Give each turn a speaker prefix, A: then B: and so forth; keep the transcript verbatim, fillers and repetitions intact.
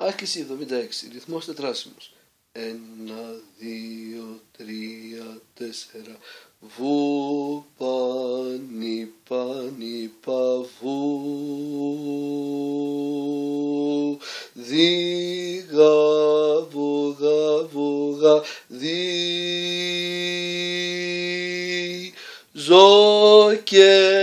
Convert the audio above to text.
A: Άσκηση εβδομήντα έξι. Ρυθμός τετράσιμος. Ένα, δύο, τρία, τέσσερα. Βου, πάνι, πάνι, παβού. Δίγα, βουγα, βουγα, δι. Ζω και